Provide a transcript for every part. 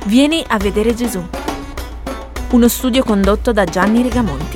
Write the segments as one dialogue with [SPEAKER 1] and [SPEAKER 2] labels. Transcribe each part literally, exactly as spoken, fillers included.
[SPEAKER 1] Vieni a vedere Gesù. Uno studio condotto da Gianni Rigamonti.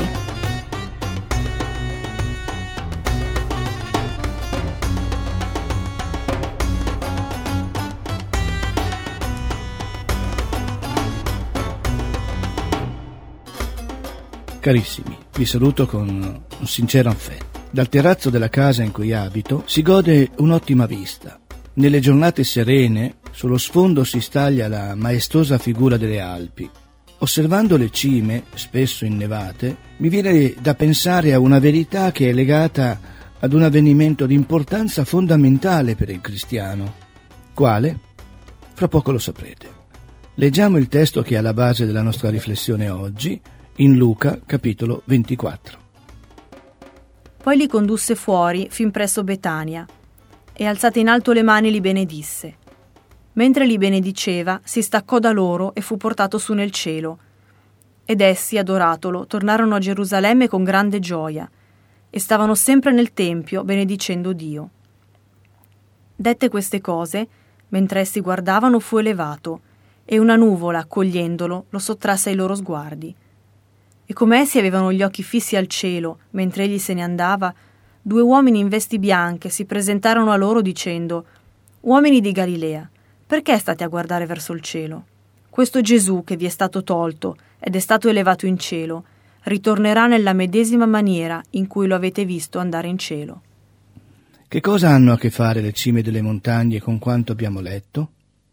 [SPEAKER 2] Carissimi, vi saluto con un sincero affetto. Dal terrazzo della casa in cui abito si gode un'ottima vista. Nelle giornate serene, sullo sfondo si staglia la maestosa figura delle Alpi. Osservando le cime, spesso innevate, mi viene da pensare a una verità che è legata ad un avvenimento di importanza fondamentale per il cristiano. Quale? Fra poco lo saprete. Leggiamo il testo che è alla base della nostra riflessione oggi, in Luca, capitolo ventiquattro.
[SPEAKER 3] Poi li condusse fuori fin presso Betania e alzate in alto le mani li benedisse. Mentre li benediceva, si staccò da loro e fu portato su nel cielo. Ed essi, adoratolo, tornarono a Gerusalemme con grande gioia e stavano sempre nel tempio benedicendo Dio. Dette queste cose, mentre essi guardavano, fu elevato e una nuvola, accogliendolo, lo sottrasse ai loro sguardi. E come essi avevano gli occhi fissi al cielo, mentre egli se ne andava, due uomini in vesti bianche si presentarono a loro dicendo: «Uomini di Galilea, perché state a guardare verso il cielo? Questo Gesù che vi è stato tolto ed è stato elevato in cielo, ritornerà nella medesima maniera in cui lo avete visto andare in cielo».
[SPEAKER 2] Che cosa hanno a che fare le cime delle montagne con quanto abbiamo letto?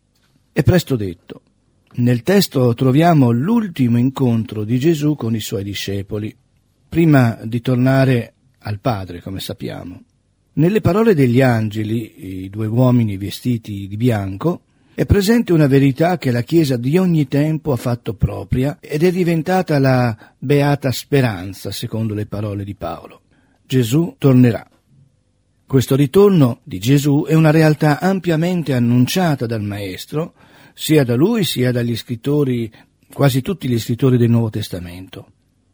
[SPEAKER 2] È presto detto. Nel testo troviamo l'ultimo incontro di Gesù con i suoi discepoli, prima di tornare al Padre, come sappiamo. Nelle parole degli angeli, i due uomini vestiti di bianco, è presente una verità che la Chiesa di ogni tempo ha fatto propria ed è diventata la beata speranza, secondo le parole di Paolo. Gesù tornerà. Questo ritorno di Gesù è una realtà ampiamente annunciata dal Maestro, sia da lui sia dagli scrittori, quasi tutti gli scrittori del Nuovo Testamento.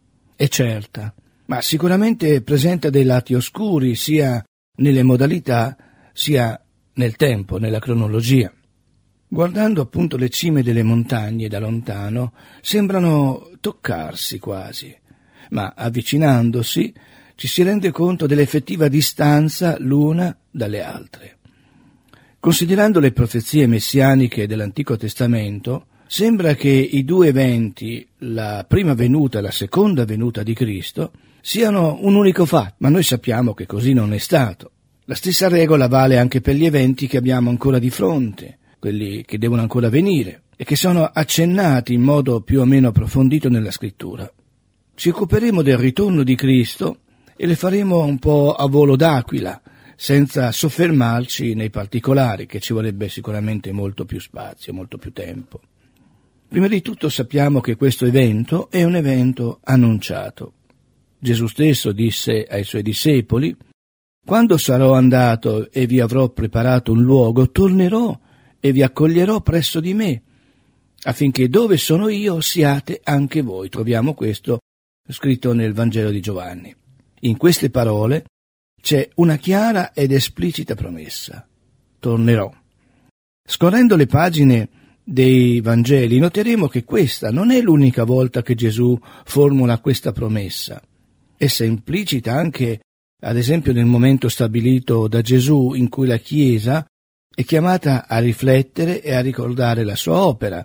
[SPEAKER 2] È certa, ma sicuramente presenta dei lati oscuri sia nelle modalità sia nel tempo, nella cronologia. Guardando appunto le cime delle montagne da lontano sembrano toccarsi quasi, ma avvicinandosi ci si rende conto dell'effettiva distanza l'una dalle altre. Considerando le profezie messianiche dell'Antico Testamento, sembra che i due eventi, la prima venuta e la seconda venuta di Cristo, siano un unico fatto, ma noi sappiamo che così non è stato. La stessa regola vale anche per gli eventi che abbiamo ancora di fronte, quelli che devono ancora venire, e che sono accennati in modo più o meno approfondito nella Scrittura. Ci occuperemo del ritorno di Cristo e le faremo un po' a volo d'aquila, senza soffermarci nei particolari, che ci vorrebbe sicuramente molto più spazio, molto più tempo. Prima di tutto sappiamo che questo evento è un evento annunciato. Gesù stesso disse ai suoi discepoli: «Quando sarò andato e vi avrò preparato un luogo, tornerò e vi accoglierò presso di me, affinché dove sono io siate anche voi». Troviamo questo scritto nel Vangelo di Giovanni. In queste parole c'è una chiara ed esplicita promessa: tornerò. Scorrendo le pagine dei Vangeli noteremo che questa non è l'unica volta che Gesù formula questa promessa. Essa è implicita anche, ad esempio, nel momento stabilito da Gesù in cui la Chiesa è chiamata a riflettere e a ricordare la sua opera.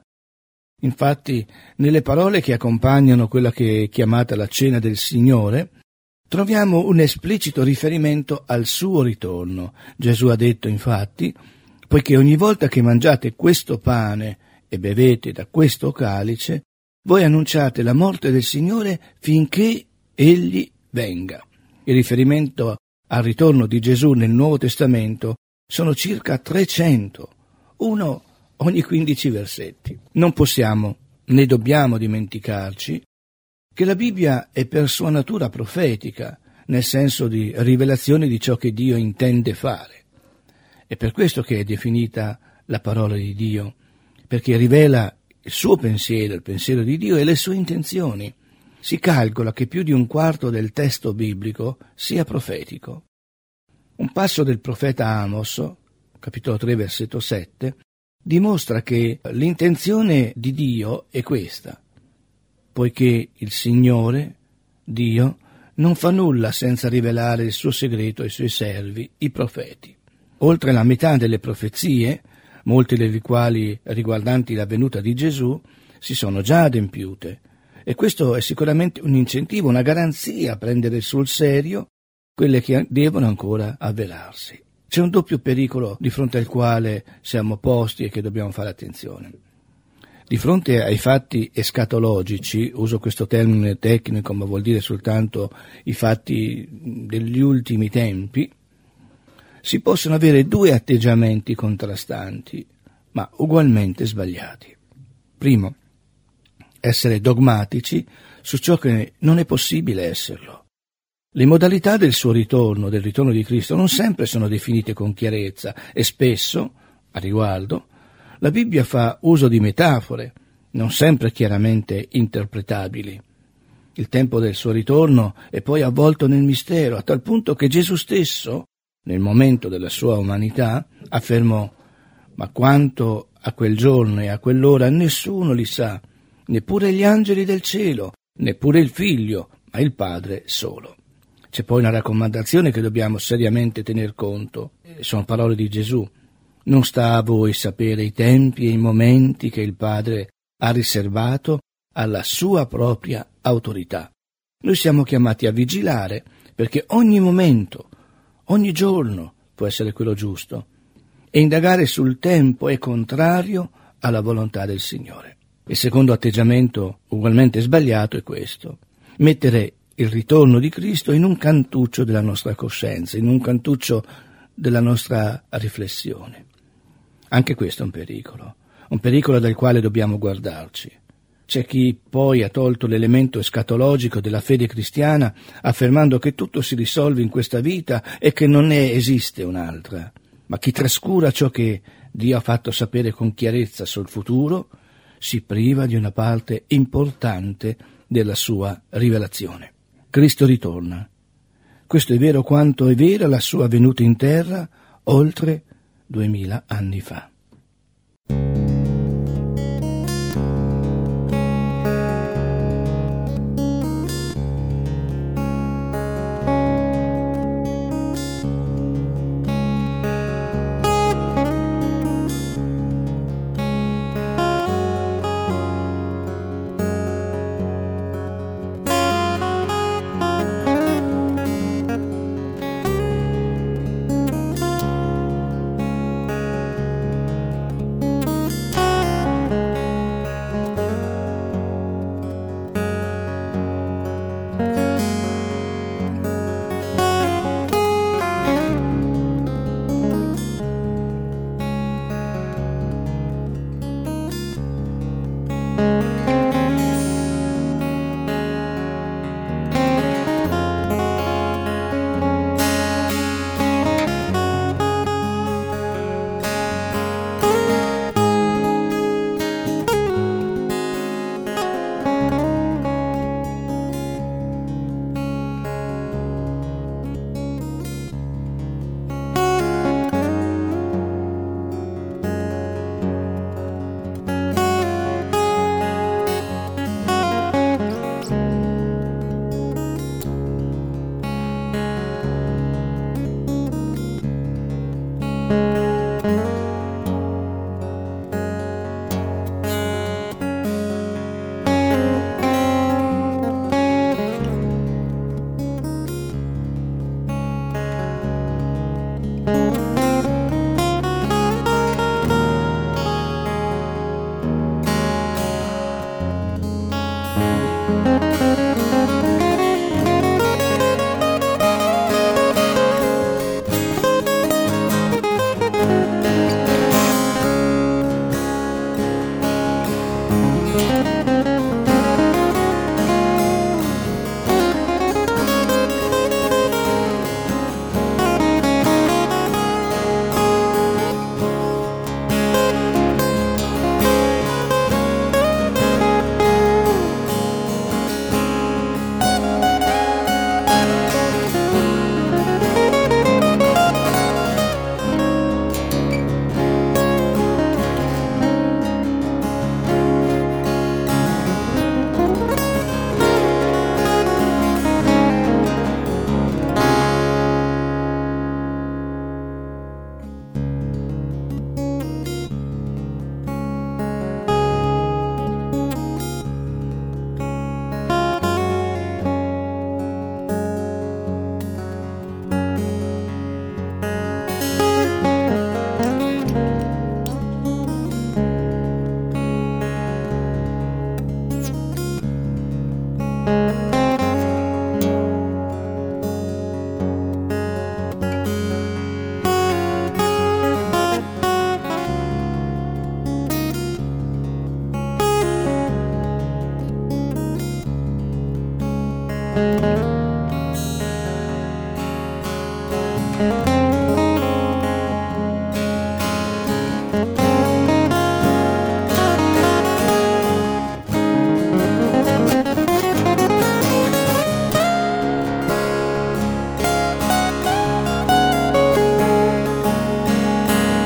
[SPEAKER 2] Infatti, nelle parole che accompagnano quella che è chiamata la Cena del Signore, troviamo un esplicito riferimento al suo ritorno. Gesù ha detto, infatti: «Poiché ogni volta che mangiate questo pane e bevete da questo calice, voi annunciate la morte del Signore finché Egli venga». Il riferimento al ritorno di Gesù nel Nuovo Testamento sono circa trecento, uno ogni quindici versetti. Non possiamo né dobbiamo dimenticarci che la Bibbia è per sua natura profetica, nel senso di rivelazione di ciò che Dio intende fare. È per questo che è definita la parola di Dio, perché rivela il suo pensiero, il pensiero di Dio e le sue intenzioni. Si calcola che più di un quarto del testo biblico sia profetico. Un passo del profeta Amos, capitolo tre, versetto sette, dimostra che l'intenzione di Dio è questa, poiché il Signore, Dio, non fa nulla senza rivelare il suo segreto ai suoi servi, i profeti. Oltre la metà delle profezie, molte delle quali riguardanti la venuta di Gesù, si sono già adempiute, e questo è sicuramente un incentivo, una garanzia a prendere sul serio quelle che devono ancora avverarsi. C'è un doppio pericolo di fronte al quale siamo posti e che dobbiamo fare attenzione. Di fronte ai fatti escatologici, uso questo termine tecnico ma vuol dire soltanto i fatti degli ultimi tempi, si possono avere due atteggiamenti contrastanti, ma ugualmente sbagliati. Primo, essere dogmatici su ciò che non è possibile esserlo. Le modalità del suo ritorno, del ritorno di Cristo, non sempre sono definite con chiarezza e spesso, a riguardo, la Bibbia fa uso di metafore, non sempre chiaramente interpretabili. Il tempo del suo ritorno è poi avvolto nel mistero, a tal punto che Gesù stesso, nel momento della sua umanità, affermò: «Ma quanto a quel giorno e a quell'ora nessuno li sa, neppure gli angeli del cielo, neppure il Figlio, ma il Padre solo». C'è poi una raccomandazione che dobbiamo seriamente tener conto. Sono parole di Gesù. Non sta a voi sapere i tempi e i momenti che il Padre ha riservato alla sua propria autorità. Noi siamo chiamati a vigilare perché ogni momento, ogni giorno può essere quello giusto, e indagare sul tempo è contrario alla volontà del Signore. Il secondo atteggiamento ugualmente sbagliato è questo: mettere il ritorno di Cristo in un cantuccio della nostra coscienza, in un cantuccio della nostra riflessione. Anche questo è un pericolo, un pericolo dal quale dobbiamo guardarci. C'è chi poi ha tolto l'elemento escatologico della fede cristiana, affermando che tutto si risolve in questa vita e che non ne esiste un'altra. Ma chi trascura ciò che Dio ha fatto sapere con chiarezza sul futuro si priva di una parte importante della sua rivelazione. Cristo ritorna. Questo è vero quanto è vera la sua venuta in terra oltre duemila anni fa.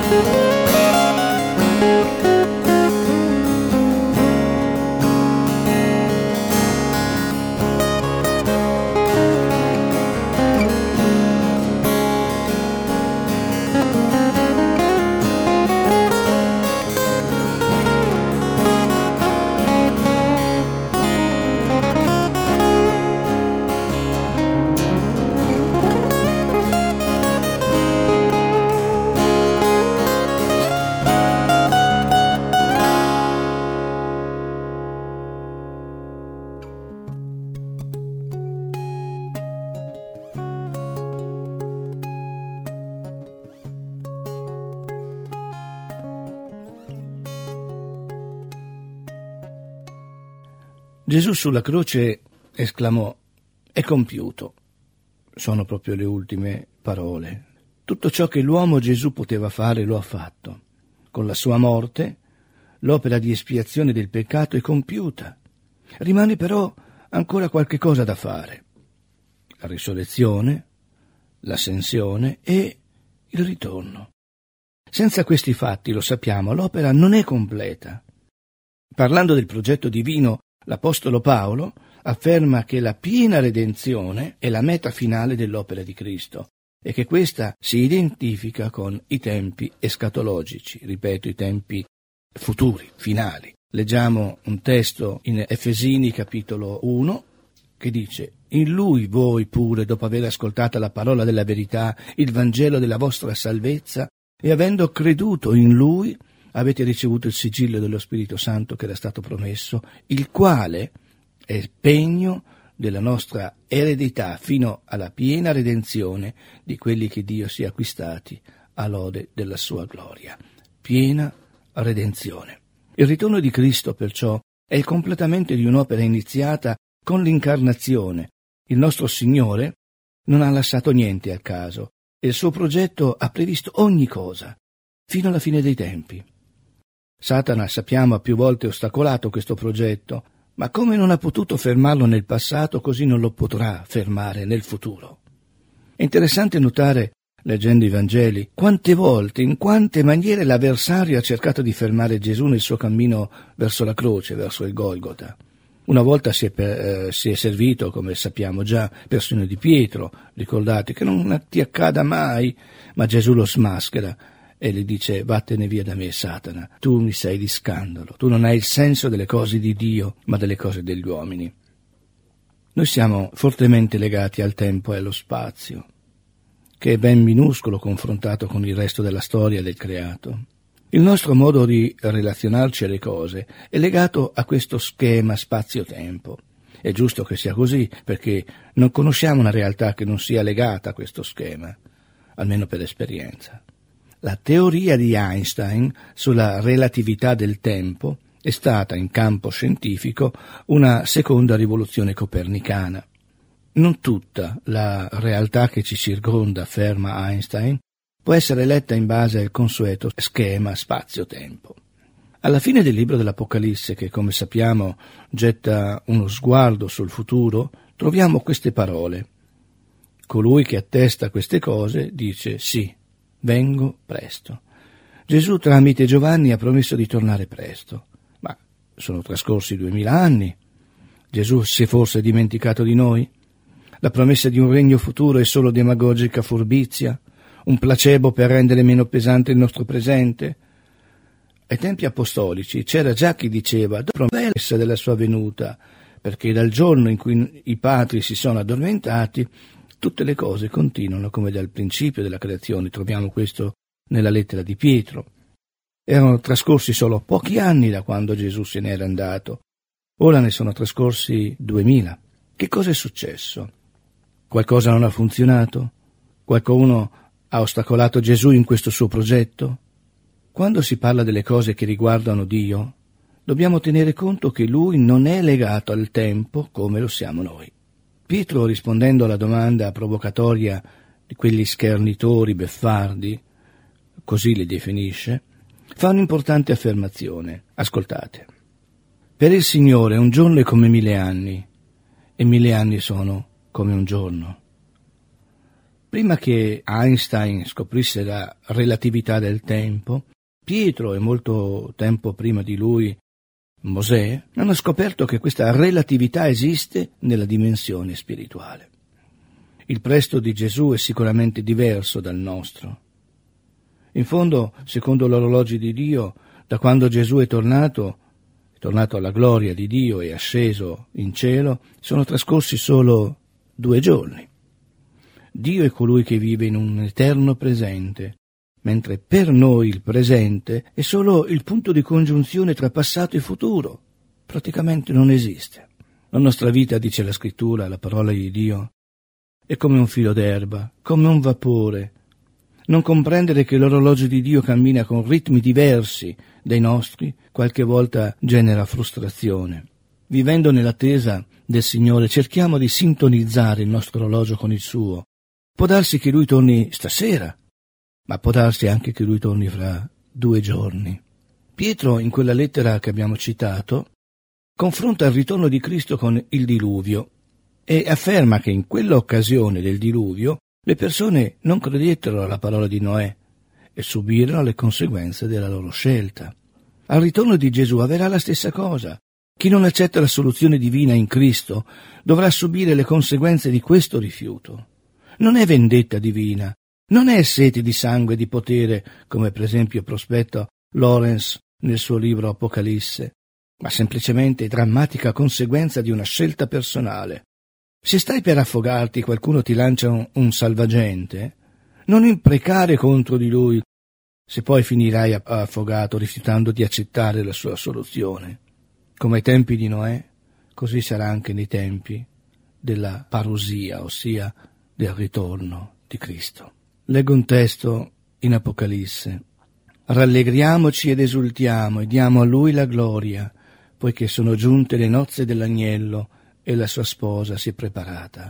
[SPEAKER 2] Gesù sulla croce esclamò: «È compiuto». Sono proprio le ultime parole. Tutto ciò che l'uomo Gesù poteva fare lo ha fatto. Con la sua morte l'opera di espiazione del peccato è compiuta. Rimane però ancora qualche cosa da fare: la risurrezione, l'ascensione e il ritorno. Senza questi fatti, lo sappiamo, l'opera non è completa. Parlando del progetto divino, l'Apostolo Paolo afferma che la piena redenzione è la meta finale dell'opera di Cristo e che questa si identifica con i tempi escatologici, ripeto, i tempi futuri, finali. Leggiamo un testo in Efesini capitolo uno che dice: «In Lui voi pure, dopo aver ascoltato la parola della verità, il Vangelo della vostra salvezza, e avendo creduto in Lui, avete ricevuto il sigillo dello Spirito Santo che era stato promesso, il quale è pegno della nostra eredità fino alla piena redenzione di quelli che Dio si è acquistati a lode della sua gloria». Piena redenzione. Il ritorno di Cristo, perciò, è il completamento di un'opera iniziata con l'incarnazione. Il nostro Signore non ha lasciato niente al caso e il suo progetto ha previsto ogni cosa, fino alla fine dei tempi. Satana, sappiamo, ha più volte ostacolato questo progetto, ma come non ha potuto fermarlo nel passato, così non lo potrà fermare nel futuro. È interessante notare, leggendo i Vangeli, quante volte, in quante maniere l'avversario ha cercato di fermare Gesù nel suo cammino verso la croce, verso il Golgota. Una volta si è, per, eh, si è servito, come sappiamo già, persino di Pietro, ricordate, che non ti accada mai, ma Gesù lo smaschera e gli dice: «Vattene via da me, Satana, tu mi sei di scandalo, tu non hai il senso delle cose di Dio, ma delle cose degli uomini». Noi siamo fortemente legati al tempo e allo spazio, che è ben minuscolo confrontato con il resto della storia del creato. Il nostro modo di relazionarci alle cose è legato a questo schema spazio-tempo. È giusto che sia così, perché non conosciamo una realtà che non sia legata a questo schema, almeno per esperienza. La teoria di Einstein sulla relatività del tempo è stata, in campo scientifico, una seconda rivoluzione copernicana. Non tutta la realtà che ci circonda, afferma Einstein, può essere letta in base al consueto schema spazio-tempo. Alla fine del libro dell'Apocalisse, che come sappiamo getta uno sguardo sul futuro, troviamo queste parole: «Colui che attesta queste cose dice sì, vengo presto». Gesù tramite Giovanni ha promesso di tornare presto, ma sono trascorsi duemila anni. Gesù si è forse dimenticato di noi? La promessa di un regno futuro è solo demagogica furbizia? Un placebo per rendere meno pesante il nostro presente? Ai tempi apostolici c'era già chi diceva la promessa della sua venuta, perché dal giorno in cui i padri si sono addormentati tutte le cose continuano come dal principio della creazione. Troviamo questo nella lettera di Pietro. Erano trascorsi solo pochi anni da quando Gesù se n'era andato. Ora ne sono trascorsi duemila. Che cosa è successo? Qualcosa non ha funzionato? Qualcuno ha ostacolato Gesù in questo suo progetto? Quando si parla delle cose che riguardano Dio, dobbiamo tenere conto che Lui non è legato al tempo come lo siamo noi. Pietro, rispondendo alla domanda provocatoria di quegli schernitori beffardi, così li definisce, fa un'importante affermazione. Ascoltate. Per il Signore un giorno è come mille anni, e mille anni sono come un giorno. Prima che Einstein scoprisse la relatività del tempo, Pietro e molto tempo prima di lui Mosè hanno scoperto che questa relatività esiste nella dimensione spirituale. Il presto di Gesù è sicuramente diverso dal nostro. In fondo, secondo l'orologio di Dio, da quando Gesù è tornato, è tornato alla gloria di Dio e asceso in cielo, sono trascorsi solo due giorni. Dio è colui che vive in un eterno presente, mentre per noi il presente è solo il punto di congiunzione tra passato e futuro. Praticamente non esiste. La nostra vita, dice la Scrittura, la parola di Dio, è come un filo d'erba, come un vapore. Non comprendere che l'orologio di Dio cammina con ritmi diversi dai nostri qualche volta genera frustrazione. Vivendo nell'attesa del Signore cerchiamo di sintonizzare il nostro orologio con il suo. Può darsi che Lui torni stasera, ma può darsi anche che Lui torni fra due giorni. Pietro, in quella lettera che abbiamo citato, confronta il ritorno di Cristo con il diluvio e afferma che in quell'occasione del diluvio le persone non credettero alla parola di Noè e subirono le conseguenze della loro scelta. Al ritorno di Gesù avverrà la stessa cosa. Chi non accetta la soluzione divina in Cristo dovrà subire le conseguenze di questo rifiuto. Non è vendetta divina, non è sete di sangue e di potere, come per esempio prospetta Lawrence nel suo libro Apocalisse, ma semplicemente drammatica conseguenza di una scelta personale. Se stai per affogarti e qualcuno ti lancia un, un salvagente, non imprecare contro di lui, se poi finirai affogato rifiutando di accettare la sua soluzione. Come ai tempi di Noè, così sarà anche nei tempi della parousia, ossia del ritorno di Cristo. Leggo un testo in Apocalisse. Rallegriamoci ed esultiamo e diamo a Lui la gloria, poiché sono giunte le nozze dell'agnello e la sua sposa si è preparata.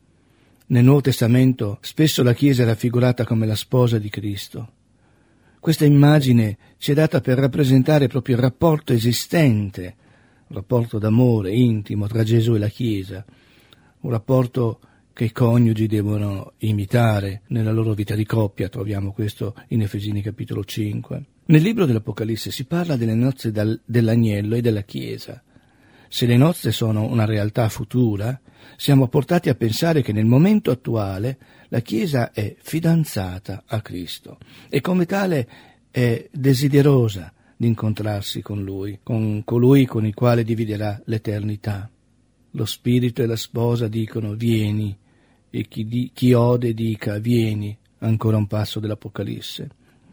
[SPEAKER 2] Nel Nuovo Testamento spesso la Chiesa è raffigurata come la sposa di Cristo. Questa immagine ci è data per rappresentare proprio il rapporto esistente, un rapporto d'amore intimo tra Gesù e la Chiesa, un rapporto che i coniugi devono imitare nella loro vita di coppia. Troviamo questo in Efesini capitolo cinque. Nel libro dell'Apocalisse si parla delle nozze dal, dell'agnello e della Chiesa. Se le nozze sono una realtà futura, siamo portati a pensare che nel momento attuale la Chiesa è fidanzata a Cristo e come tale è desiderosa di incontrarsi con Lui, con colui con il quale dividerà l'eternità. Lo Spirito e la sposa dicono vieni, e chi, di, chi ode dica vieni, ancora un passo dell'Apocalisse.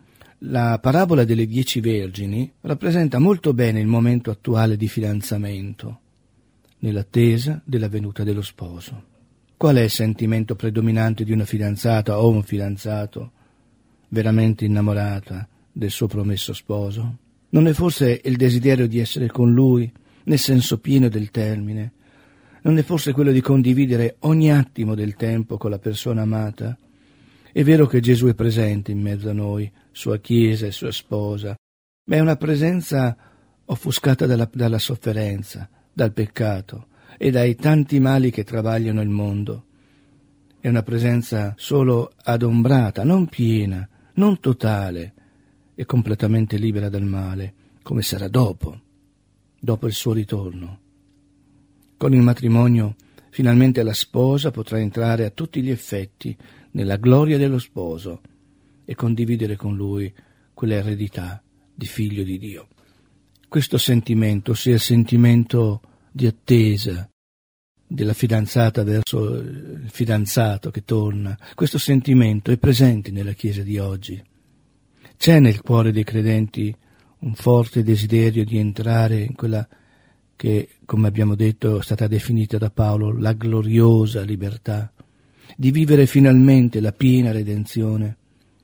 [SPEAKER 2] La parabola delle dieci vergini rappresenta molto bene il momento attuale di fidanzamento, nell'attesa della venuta dello sposo. Qual è il sentimento predominante di una fidanzata o un fidanzato veramente innamorata del suo promesso sposo? Non è forse il desiderio di essere con lui, nel senso pieno del termine? Non è forse quello di condividere ogni attimo del tempo con la persona amata? È vero che Gesù è presente in mezzo a noi, sua Chiesa e sua sposa, ma è una presenza offuscata dalla, dalla sofferenza, dal peccato e dai tanti mali che travagliano il mondo. È una presenza solo adombrata, non piena, non totale e completamente libera dal male, come sarà dopo, dopo il suo ritorno. Con il matrimonio, finalmente la sposa potrà entrare a tutti gli effetti nella gloria dello sposo e condividere con lui quell'eredità di figlio di Dio. Questo sentimento, ossia il sentimento di attesa della fidanzata verso il fidanzato che torna, questo sentimento è presente nella Chiesa di oggi. C'è nel cuore dei credenti un forte desiderio di entrare in quella che, come abbiamo detto, è stata definita da Paolo la gloriosa libertà, di vivere finalmente la piena redenzione.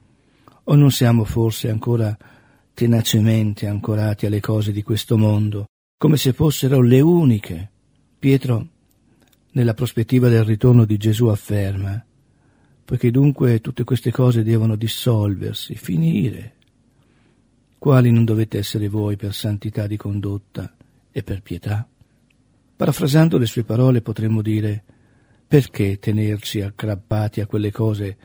[SPEAKER 2] O non siamo forse ancora tenacemente ancorati alle cose di questo mondo, come se fossero le uniche? Pietro, nella prospettiva del ritorno di Gesù, afferma: poiché dunque tutte queste cose devono dissolversi, finire, quali non dovete essere voi per santità di condotta e per pietà? Parafrasando le sue parole potremmo dire: perché tenerci aggrappati a quelle cose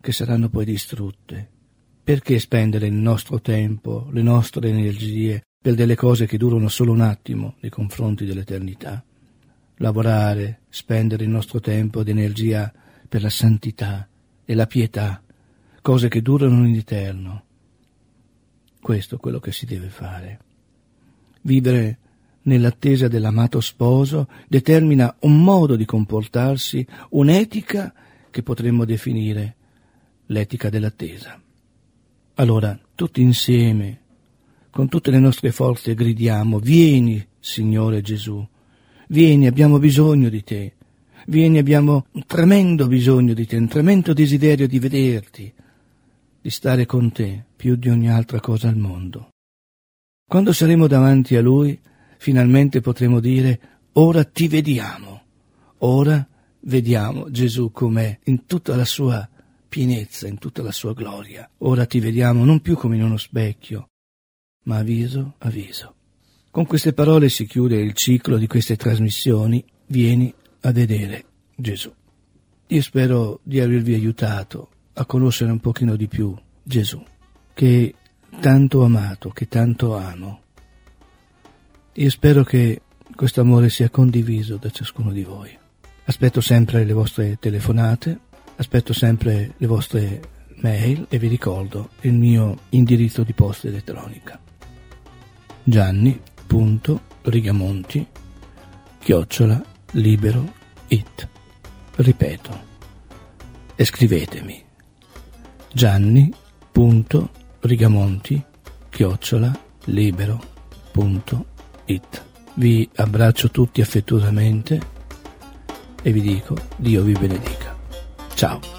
[SPEAKER 2] che saranno poi distrutte. Perché spendere il nostro tempo, le nostre energie per delle cose che durano solo un attimo nei confronti dell'eternità? Lavorare, spendere il nostro tempo ed energia per la santità e la pietà, cose che durano in eterno. Questo è quello che si deve fare. Vivere nell'attesa dell'amato sposo determina un modo di comportarsi, un'etica che potremmo definire l'etica dell'attesa. Allora, tutti insieme, con tutte le nostre forze, gridiamo: vieni, Signore Gesù, vieni, abbiamo bisogno di te, vieni, abbiamo un tremendo bisogno di te, un tremendo desiderio di vederti, di stare con te più di ogni altra cosa al mondo. Quando saremo davanti a Lui, finalmente potremo dire: ora ti vediamo, ora vediamo Gesù com'è, in tutta la sua pienezza, in tutta la sua gloria. Ora ti vediamo non più come in uno specchio, ma a viso a viso. Con queste parole si chiude il ciclo di queste trasmissioni. Vieni a vedere Gesù. Io spero di avervi aiutato a conoscere un pochino di più Gesù, che tanto ho amato, che tanto amo. Io spero che questo amore sia condiviso da ciascuno di voi. Aspetto sempre le vostre telefonate, aspetto sempre le vostre mail e vi ricordo il mio indirizzo di posta elettronica: gianni punto rigamonti chiocciola libero it. Ripeto, e scrivetemi: gianni punto rigamonti chiocciola libero punto it. Vi abbraccio tutti affettuosamente e vi dico: Dio vi benedica. Ciao.